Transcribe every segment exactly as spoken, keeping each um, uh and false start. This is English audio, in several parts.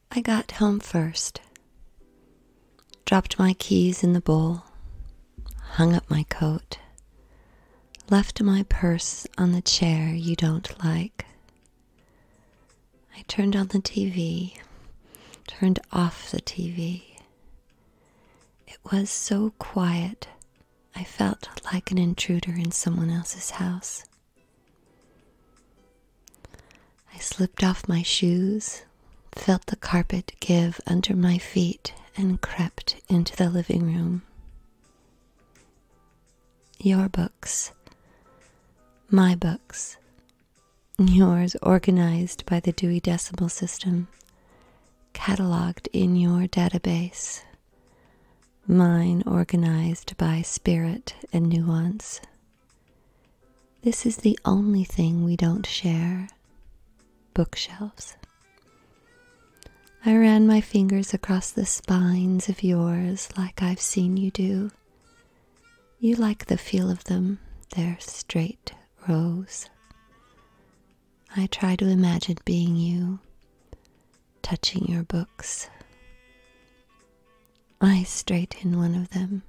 I got home first, dropped my keys in the bowl, hung up my coat, left my purse on the chair you don't like. I turned on the T V, turned off the T V. It was so quiet, I felt like an intruder in someone else's house. I slipped off my shoes, felt the carpet give under my feet, and crept into the living room. Your books, my books, yours organized by the Dewey Decimal System, cataloged in your database, mine organized by spirit and nuance. This is the only thing we don't share, bookshelves. I ran my fingers across the spines of yours like I've seen you do. You like the feel of them, their straight rows. I try to imagine being you, touching your books. I straighten one of them.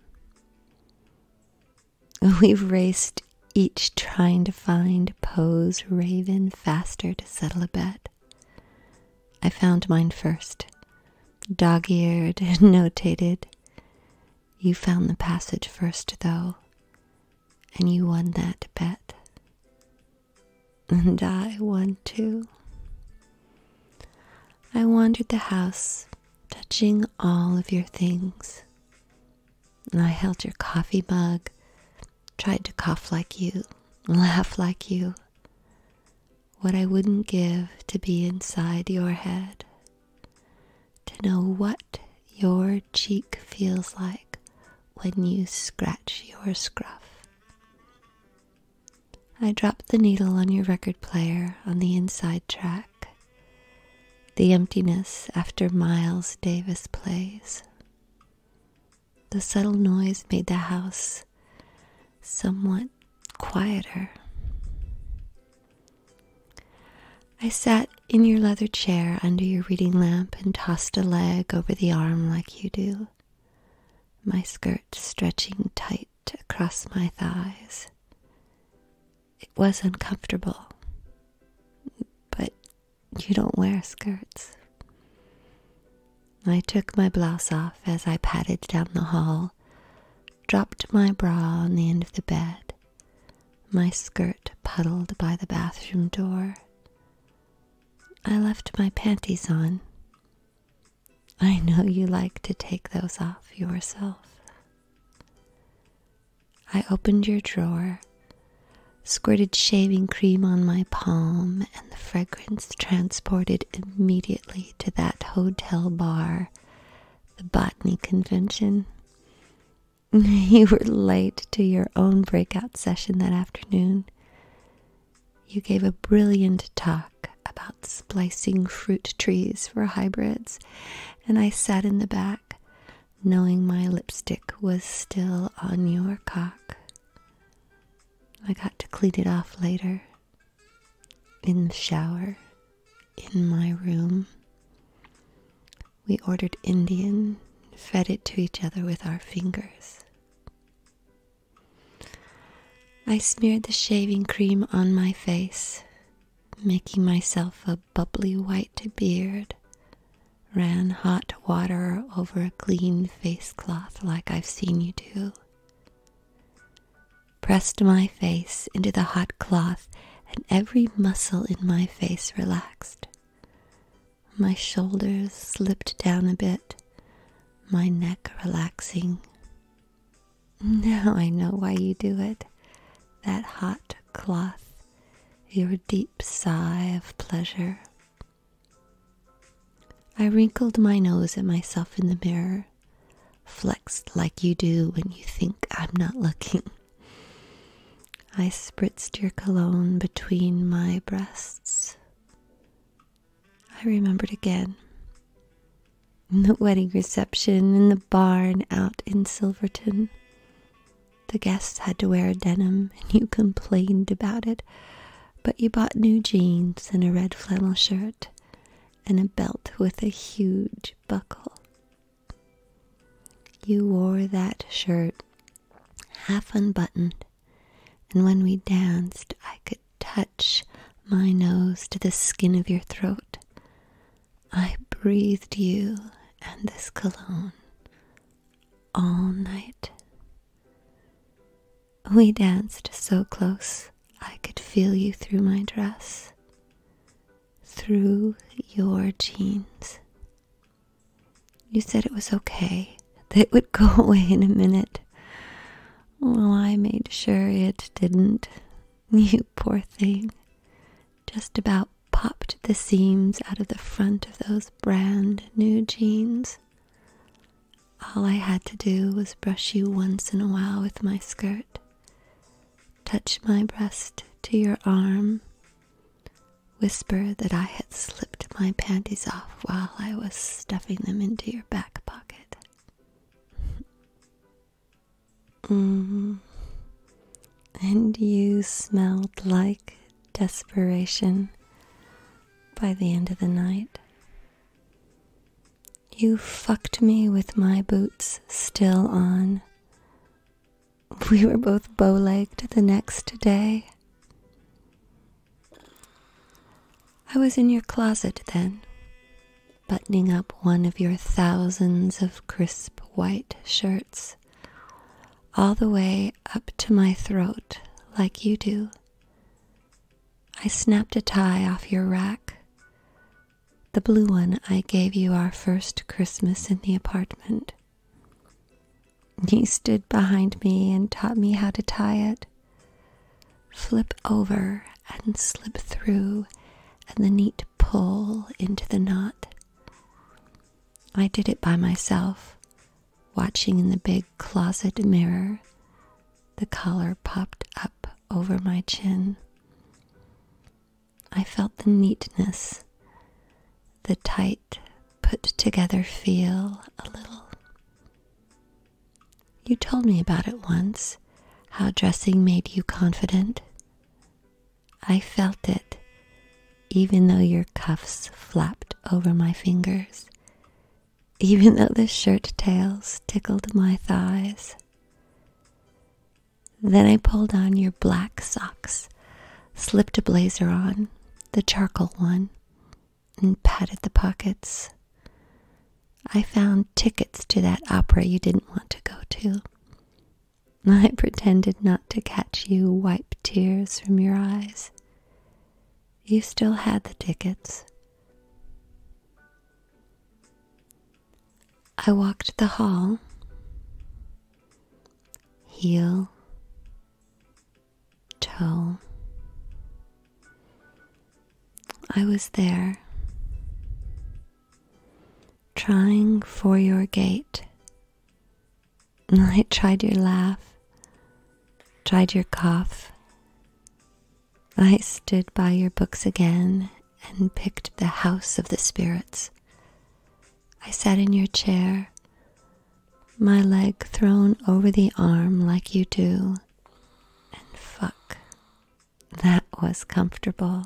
We've raced each trying to find Poe's raven faster to settle a bet. I found mine first, dog-eared and notated. You found the passage first, though, and you won that bet. And I won, too. I wandered the house, touching all of your things. And I held your coffee mug, tried to cough like you, laugh like you. What I wouldn't give to be inside your head, to know what your cheek feels like when you scratch your scruff. I dropped the needle on your record player on the inside track, the emptiness after Miles Davis plays. The subtle noise made the house somewhat quieter. I sat in your leather chair under your reading lamp and tossed a leg over the arm like you do, my skirt stretching tight across my thighs. It was uncomfortable, but you don't wear skirts. I took my blouse off as I padded down the hall, dropped my bra on the end of the bed, my skirt puddled by the bathroom door. I left my panties on. I know you like to take those off yourself. I opened your drawer, squirted shaving cream on my palm, and the fragrance transported immediately to that hotel bar, the Botany Convention. You were late to your own breakout session that afternoon. You gave a brilliant talk about splicing fruit trees for hybrids, and I sat in the back, knowing my lipstick was still on your cock. I got to clean it off later, in the shower, in my room. We ordered Indian, fed it to each other with our fingers. I smeared the shaving cream on my face, making myself a bubbly white beard, ran hot water over a clean face cloth like I've seen you do, pressed my face into the hot cloth, and every muscle in my face relaxed. My shoulders slipped down a bit, my neck relaxing. Now I know why you do it, that hot cloth. Your deep sigh of pleasure. I wrinkled my nose at myself in the mirror, flexed like you do when you think I'm not looking. I spritzed your cologne between my breasts. I remembered again. The wedding reception in the barn out in Silverton. The guests had to wear denim, and you complained about it, but you bought new jeans and a red flannel shirt, and a belt with a huge buckle. You wore that shirt half unbuttoned, and when we danced, I could touch my nose to the skin of your throat. I breathed you and this cologne all night. We danced so close, I could feel you through my dress, through your jeans. You said it was okay, that it would go away in a minute. Well, I made sure it didn't. You poor thing. Just about popped the seams out of the front of those brand new jeans. All I had to do was brush you once in a while with my skirt, touch my breast to your arm, whisper that I had slipped my panties off while I was stuffing them into your back pocket. Mm. And you smelled like desperation by the end of the night. You fucked me with my boots still on. We were both bow-legged the next day. I was in your closet then, buttoning up one of your thousands of crisp white shirts, all the way up to my throat like you do. I snapped a tie off your rack, the blue one I gave you our first Christmas in the apartment. You stood behind me and taught me how to tie it. Flip over and slip through, and the neat pull into the knot. I did it by myself, watching in the big closet mirror. The collar popped up over my chin. I felt the neatness, the tight, put-together feel a little. You told me about it once, how dressing made you confident. I felt it, even though your cuffs flapped over my fingers, even though the shirt tails tickled my thighs. Then I pulled on your black socks, slipped a blazer on, the charcoal one, and patted the pockets. I found tickets to that opera you didn't want to go to. I pretended not to catch you wipe tears from your eyes. You still had the tickets. I walked the hall, heel, toe. I was there, trying for your gait. I tried your laugh, tried your cough. I stood by your books again and picked The House of the Spirits. I sat in your chair, my leg thrown over the arm like you do, and fuck, that was comfortable.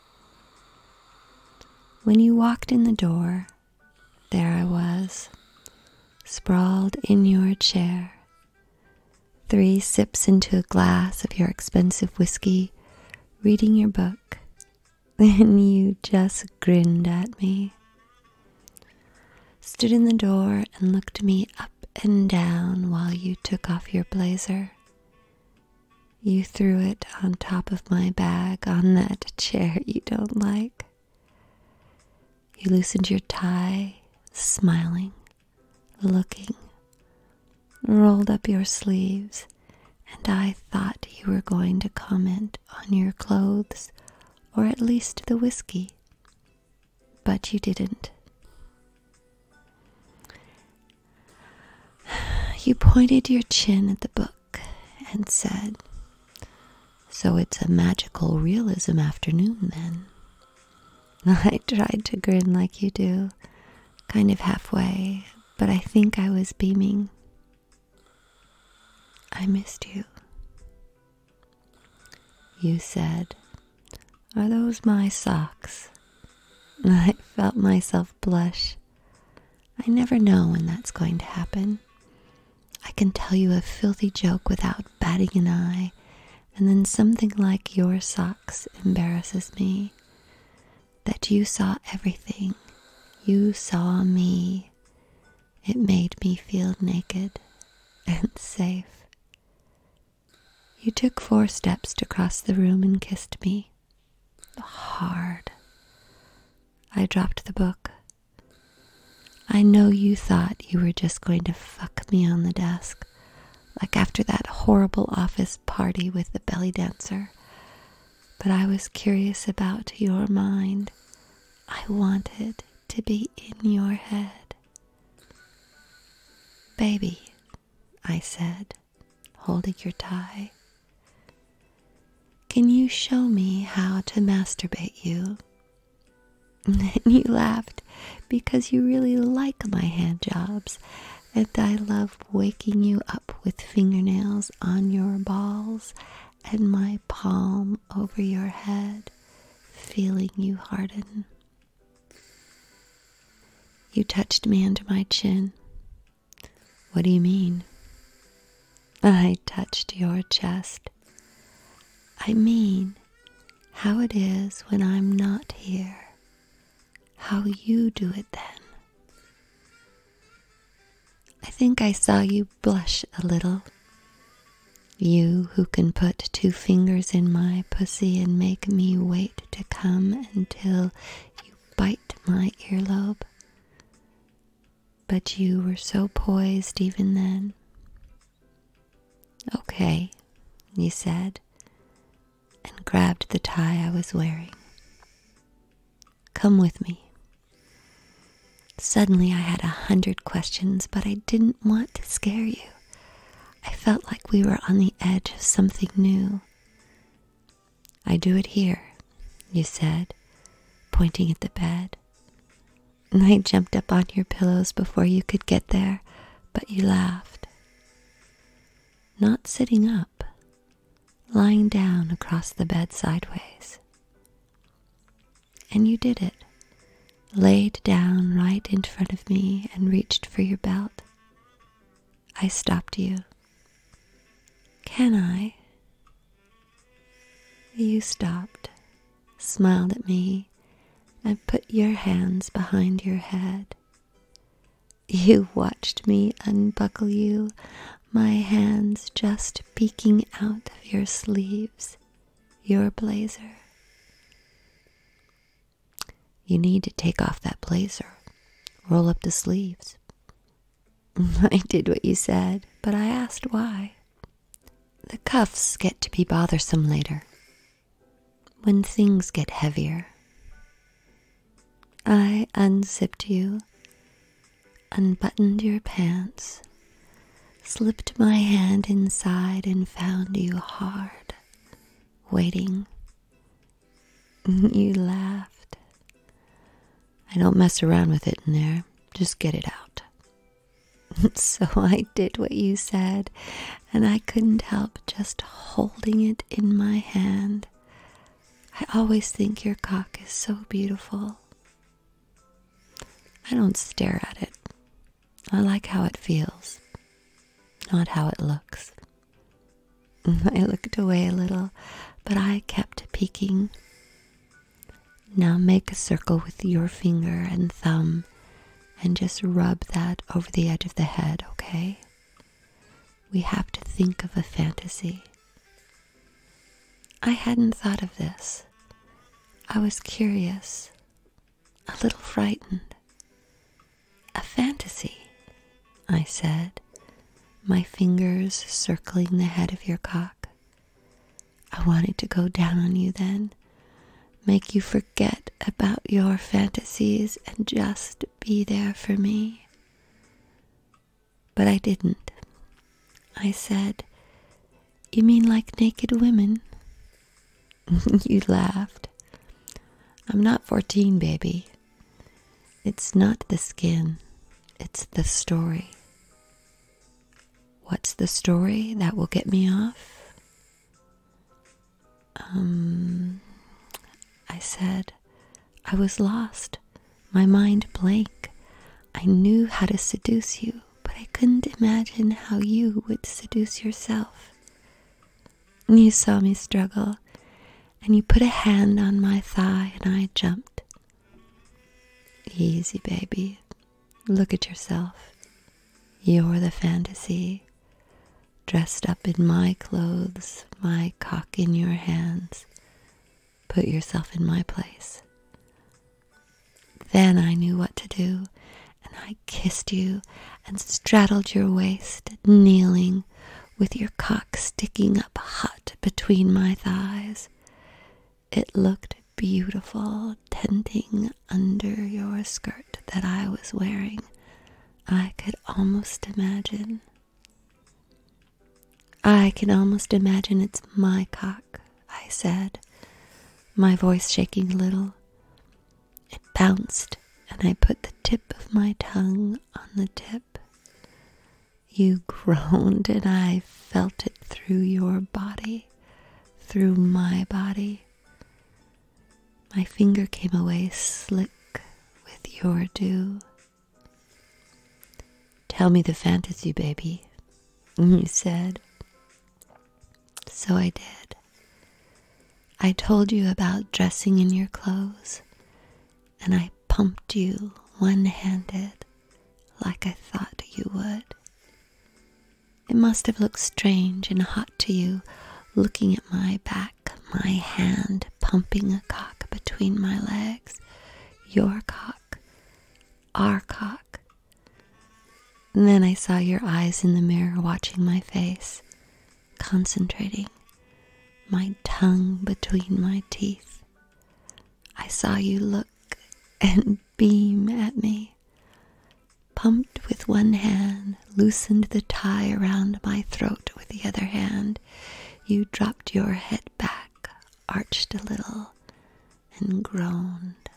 When you walked in the door, there I was, sprawled in your chair, three sips into a glass of your expensive whiskey, reading your book, and you just grinned at me. Stood in the door and looked me up and down while you took off your blazer. You threw it on top of my bag on that chair you don't like. You loosened your tie, smiling, looking, rolled up your sleeves, and I thought you were going to comment on your clothes, or at least the whiskey, but you didn't. You pointed your chin at the book and said, "So it's a magical realism afternoon then." I tried to grin like you do, kind of halfway, but I think I was beaming. I missed you. You said, "Are those my socks?" I felt myself blush. I never know when that's going to happen. I can tell you a filthy joke without batting an eye, and then something like your socks embarrasses me. That you saw everything. You saw me. It made me feel naked and safe. You took four steps to cross the room and kissed me. Hard. I dropped the book. I know you thought you were just going to fuck me on the desk, like after that horrible office party with the belly dancer. But I was curious about your mind. I wanted to be in your head. Baby, I said, holding your tie. Can you show me how to masturbate you? And you laughed because you really like my hand jobs, and I love waking you up with fingernails on your balls and my palm over your head, feeling you harden. You touched me under my chin. What do you mean? I touched your chest. I mean, how it is when I'm not here. How you do it then. I think I saw you blush a little. You who can put two fingers in my pussy and make me wait to come until you bite my earlobe. But you were so poised even then. Okay, you said, and grabbed the tie I was wearing. Come with me. Suddenly I had a hundred questions, but I didn't want to scare you. I felt like we were on the edge of something new. I do it here, you said, pointing at the bed. And I jumped up on your pillows before you could get there, but you laughed. Not sitting up, lying down across the bed sideways. And you did it, laid down right in front of me and reached for your belt. I stopped you. Can I? You stopped, smiled at me, and put your hands behind your head. You watched me unbuckle you, my hands just peeking out of your sleeves, your blazer. You need to take off that blazer, roll up the sleeves. I did what you said, but I asked why. The cuffs get to be bothersome later, when things get heavier. I unzipped you, unbuttoned your pants, slipped my hand inside and found you hard, waiting. You laughed. I don't mess around with it in there, just get it out. So I did what you said, and I couldn't help just holding it in my hand. I always think your cock is so beautiful. I don't stare at it. I like how it feels, not how it looks. I looked away a little, but I kept peeking. Now make a circle with your finger and thumb and just rub that over the edge of the head, okay? We have to think of a fantasy. I hadn't thought of this. I was curious, a little frightened. A fantasy, I said, my fingers circling the head of your cock. I wanted to go down on you then, make you forget about your fantasies and just be there for me. But I didn't. I said, you mean like naked women? You laughed. I'm not fourteen, baby. It's not the skin, it's the story. What's the story that will get me off? Um, I said, I was lost, my mind blank. I knew how to seduce you, but I couldn't imagine how you would seduce yourself. You saw me struggle, and you put a hand on my thigh, and I jumped. Easy, baby. Look at yourself. You're the fantasy, dressed up in my clothes, my cock in your hands. Put yourself in my place. Then I knew what to do, and I kissed you and straddled your waist, kneeling, with your cock sticking up hot between my thighs. It looked beautiful, tenting under your skirt that I was wearing. I could almost imagine. I can almost imagine it's my cock, I said, my voice shaking a little. It bounced, and I put the tip of my tongue on the tip. You groaned, and I felt it through your body, through my body. My finger came away slick with your dew. Tell me the fantasy, baby, you said. So I did. I told you about dressing in your clothes, and I pumped you one-handed like I thought you would. It must have looked strange and hot to you, looking at my back, my hand pumping a cock between my legs, your cock, our cock. And then I saw your eyes in the mirror watching my face, concentrating, my tongue between my teeth. I saw you look and beam at me. Pumped with one hand, loosened the tie around my throat with the other hand. You dropped your head back, arched a little, and groaned.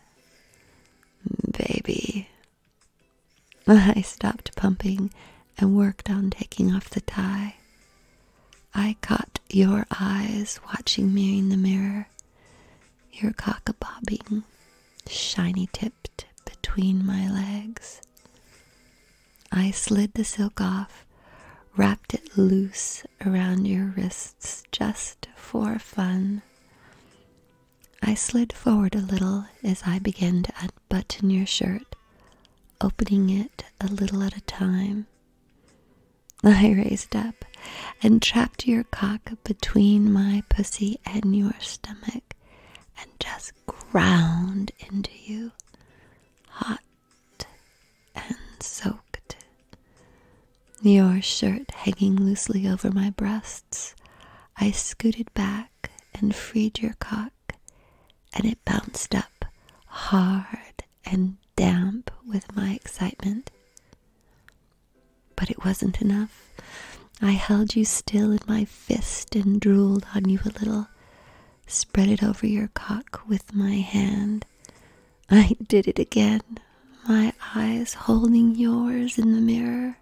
Baby. I stopped pumping and worked on taking off the tie. I caught your eyes watching me in the mirror, your cock-a-bobbing, shiny-tipped between my legs. I slid the silk off, wrapped it loose around your wrists just for fun. I slid forward a little as I began to unbutton your shirt, opening it a little at a time. I raised up and trapped your cock between my pussy and your stomach and just ground into you, hot and soaked. Your shirt hanging loosely over my breasts, I scooted back and freed your cock, and it bounced up hard and damp with my excitement. But it wasn't enough. I held you still in my fist and drooled on you a little, spread it over your cock with my hand. I did it again, my eyes holding yours in the mirror.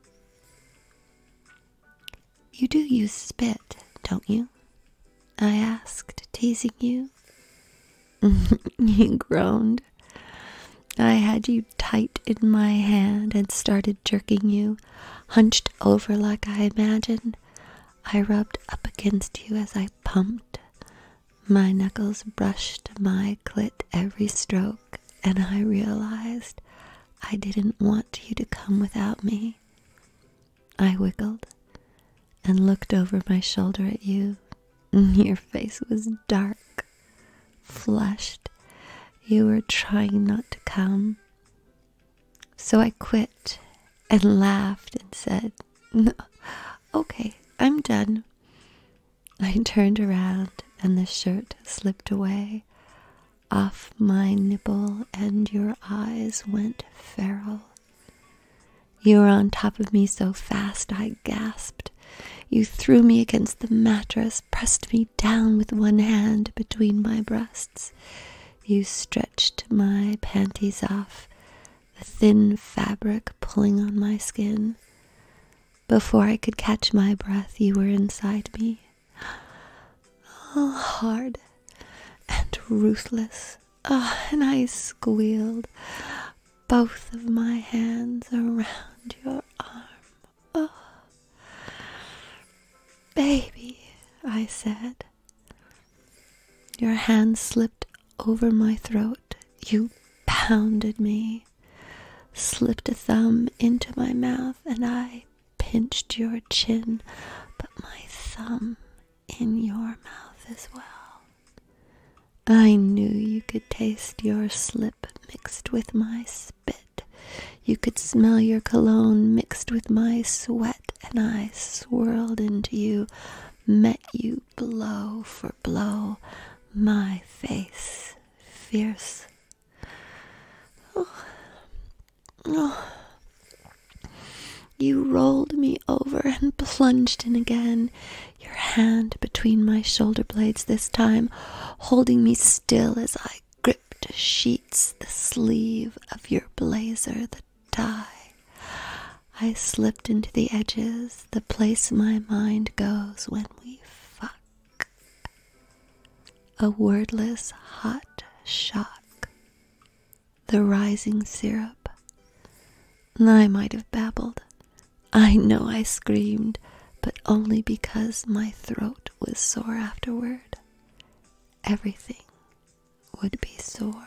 You do use spit, don't you? I asked, teasing you. You groaned. I had you tight in my hand and started jerking you, hunched over like I imagined. I rubbed up against you as I pumped. My knuckles brushed my clit every stroke, and I realized I didn't want you to come without me. I wiggled and looked over my shoulder at you. Your face was dark, flushed. You were trying not to come. So I quit and laughed and said, "No, okay, I'm done." I turned around and the shirt slipped away off my nipple and your eyes went feral. You were on top of me so fast I gasped. You threw me against the mattress, pressed me down with one hand between my breasts. You stretched my panties off, the thin fabric pulling on my skin. Before I could catch my breath, you were inside me. Oh, hard and ruthless, Oh, and I squealed, both of my hands around your arm. Oh, baby, I said. Your hand slipped over my throat. You pounded me, slipped a thumb into my mouth, and I pinched your chin, but my thumb in your mouth as well. I knew you could taste your slip mixed with my spit. You could smell your cologne mixed with my sweat, and I swirled into you, met you blow for blow, my face fierce. Oh. Oh. You rolled me over and plunged in again, your hand between my shoulder blades this time, holding me still as I gripped sheets the sleeve of your blazer, the tie. I slipped into the edges, the place my mind goes when we fuck. A wordless hot shock. The rising syrup. I might have babbled. I know I screamed, but only because my throat was sore afterward. Everything would be sore.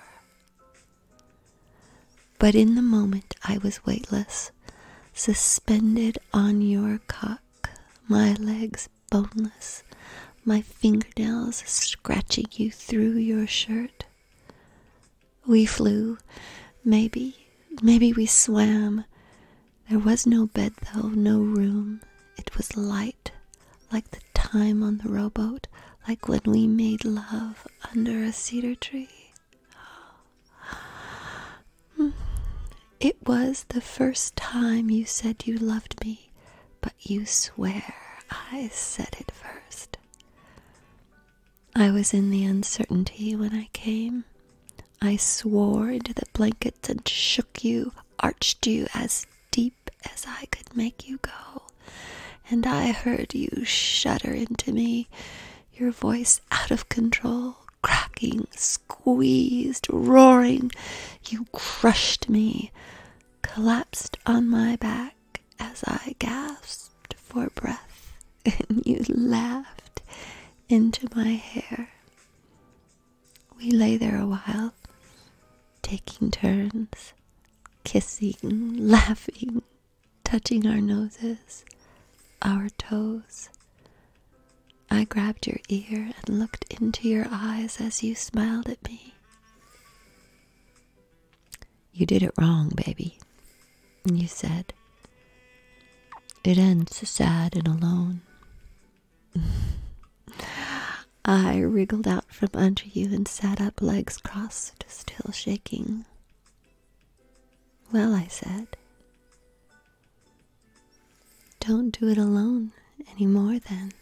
But in the moment I was weightless, suspended on your cock, my legs boneless, my fingernails scratching you through your shirt. We flew, maybe, maybe we swam. There was no bed though, no room. It was light, like the time on the rowboat, like when we made love under a cedar tree. It was the first time you said you loved me, but you swear I said it first. I was in the uncertainty when I came. I swore into the blankets and shook you, arched you as deep as I could make you go, and I heard you shudder into me, your voice out of control, cracking, squeezed, roaring. You crushed me, collapsed on my back as I gasped for breath, and you laughed into my hair. We lay there a while, taking turns, kissing, laughing, touching our noses, our toes. I grabbed your ear and looked into your eyes as you smiled at me. You did it wrong, baby, you said. It ends sad and alone. I wriggled out from under you and sat up, legs crossed, still shaking. Well, I said, don't do it alone any more then.